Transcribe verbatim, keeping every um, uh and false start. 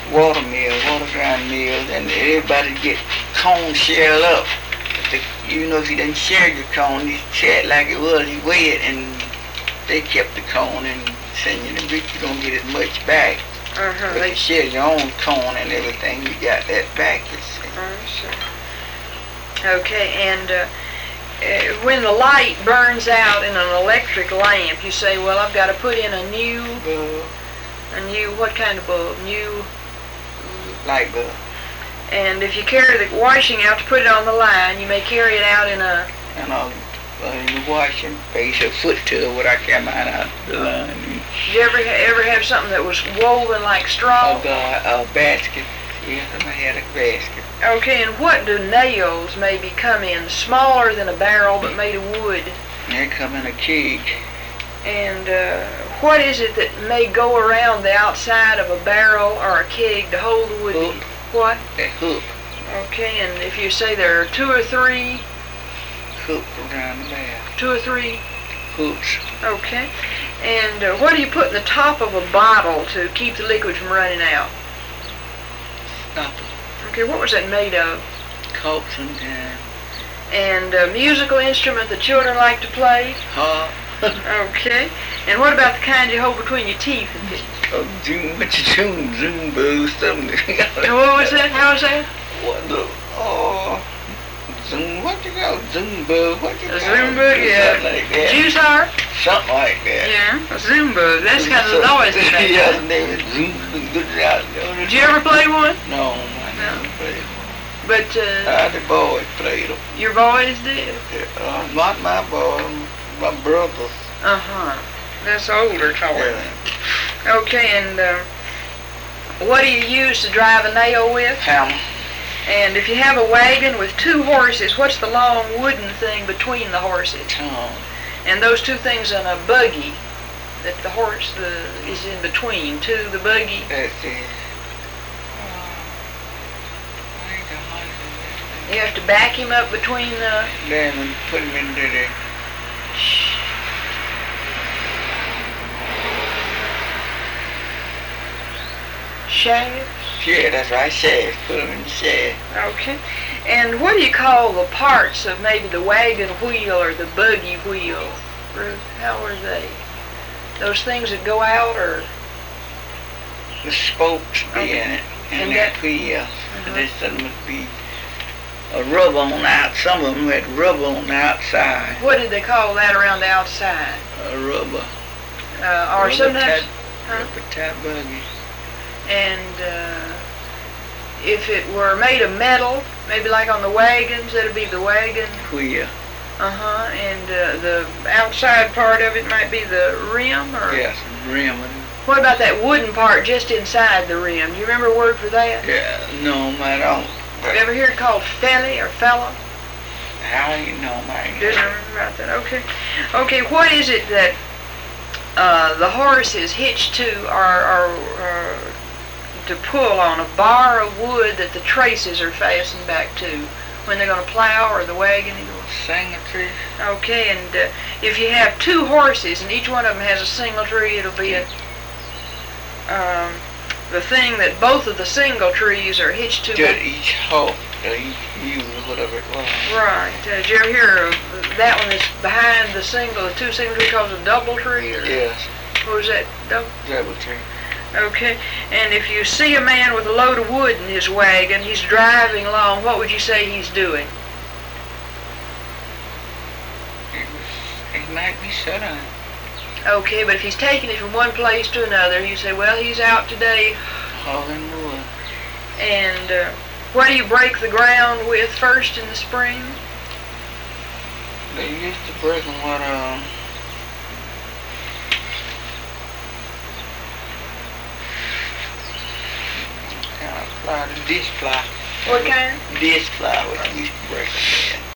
water mill, water grind mills, and everybody get cone shelled up. The, you know, if you didn't share your cone, you share it like it was, you weigh it, and they kept the cone and send you the bitch, you don't get as much back. Uh-huh. But They you share your own cone and everything, you got that back, you see. Oh, sure. Okay, and uh, uh, when the light burns out in an electric lamp, you say, well, I've got to put in a new, Bulb, a new, what kind of bulb? New, light bulb. and if you carry the washing out to put it on the line, you may carry it out in a, And I'll uh, in the washing face a foot to what I came out out the line. did you ever, ever have something that was woven like straw? A, a, a basket. Yes, I had a basket. Okay, and what do nails maybe come in? Smaller than a barrel, but made of wood. They come in a keg. And uh, what is it that may go around the outside of a barrel or a keg to hold the wood? Hook. What? That hook. Okay, and if you say there are two or three, Hook around the barrel. two or three, Hooks. okay. And uh, what do you put in the top of a bottle to keep the liquid from running out? Stop it. Okay, what was that made of? Cork sometimes. And a musical instrument the children like to play? Harp. Okay. And what about the kind you hold between your teeth? Oh, zoom, what you zoom, zoom, boo, something. And what was that? How was that? What the, oh, zoom, what you call zoom, boo, what you A call zoom bug, yeah. Something like that. Juice harp? Something like that. Yeah, a zoom bug. That's kind of the noise it makes. Yeah, they was zoom, good out. Did you ever play one? No, I never played one. But uh, Uh, the boys played them. your boys did? Uh, not my boy, my brothers. Uh-huh. That's older toy. Yeah. Okay, and uh, what do you use to drive a nail with? Hammer. And if you have a wagon with two horses, what's the long wooden thing between the horses? Tongue. And those two things in a buggy that the horse the, is in between, to the buggy. That's it. You have to back him up between the... Then we put him into the shafts. yeah, that's right, shaft. Put him in the shaft. Okay. And what do you call the parts of maybe the wagon wheel or the buggy wheel? Ruth, how are they? Those things that go out, or? The spokes be Okay. in it, and, And that that- wheel. Uh-huh. And this one would be a rubber on the out. Some of them had rubber on the outside. What did they call that around the outside? A rubber. Uh, or rubber sometimes, type, huh? rubber type buggy. And uh, if it were made of metal, maybe like on the wagons, that'd be the wagon. Wheel. Uh-huh. And uh, the outside part of it might be the rim, or? Yes, rim. What about that wooden part just inside the rim? Do you remember a word for that? Yeah, no, I don't. You ever hear it called felly or fella? How do you know, man? Didn't remember about that. Okay. Okay, what is it that uh, the horse is hitched to, or, or, or to pull on? A bar of wood that the traces are fastened back to when they're going to plow, or the wagon? Singletary. Okay, and uh, if you have two horses and each one of them has a single tree, it'll be a, um, the thing that both of the single trees are hitched to. Just each hoe, or each mule, or whatever it was. Right. Uh, did you ever hear of that one that's behind the single, the two single tree called a double tree? Or Yes, what was that? Double? double tree. Okay. And if you see a man with a load of wood in his wagon, he's driving along, what would you say he's doing? It, was, it might be southern. Okay, but if he's taking it from one place to another, you say, well, he's out today. Hauling wood. And uh, what do you break the ground with first in the spring? They used to break them with, um, kind of ply, the disc ply. What kind? Disc ply, what you used to break them with.